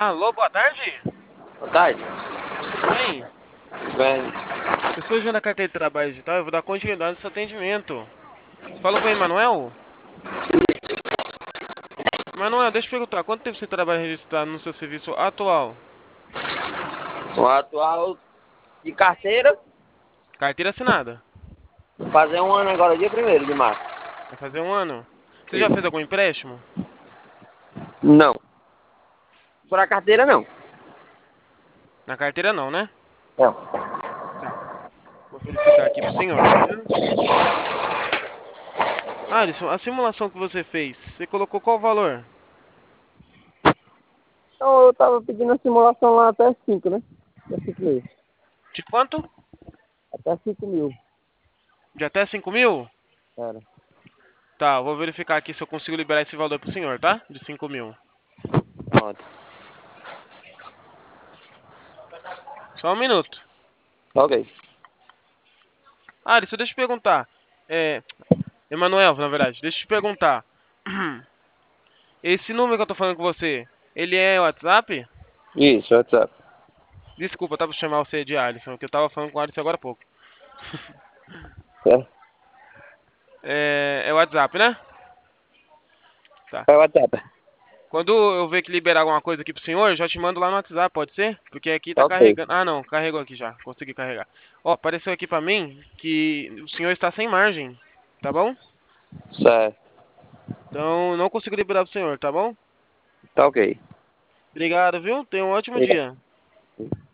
Alô, boa tarde. Boa tarde. Tudo bem? Bem, Eu sou o João da carteira de trabalho digital. Eu vou dar continuidade nesse atendimento. Fala com o Emanuel. Emanuel, deixa eu perguntar. Quanto tempo você trabalha registrado no seu serviço atual? o atual de carteira, Carteira assinada. vou fazer um ano agora, dia 1º de março. Vai fazer um ano. Você já fez Isso. algum empréstimo? Não. Por a carteira, não. Na carteira não, né? Não. Tá. Vou verificar aqui pro senhor, tá vendo? Alisson, a simulação que você fez, você colocou qual valor? Então eu tava pedindo a simulação lá até 5, né? Até 5 mil. De quanto? Até 5 mil. De até 5.000? Era. Tá, eu vou verificar aqui se eu consigo liberar esse valor pro senhor, tá? De 5.000. Pronto. Só um minuto. Ok. Alisson, deixa eu perguntar. É, Emanuel, na verdade, deixa eu te perguntar. Esse número que eu tô falando com você, ele é WhatsApp? Isso, WhatsApp. Desculpa, tá pra chamar você de Alisson, que eu tava falando com o Alisson agora há pouco. É, É WhatsApp, né? Tá. é WhatsApp. Quando eu ver que liberar alguma coisa aqui pro senhor, eu já te mando lá no WhatsApp, pode ser? Porque aqui tá Ok. carregando. Ah, não, carregou aqui já. Consegui carregar. Ó, apareceu aqui pra mim que o senhor está sem margem, tá bom? Certo. Então, não consigo liberar pro senhor, tá bom? Tá ok. Obrigado, viu? Tenha um ótimo Obrigado. dia.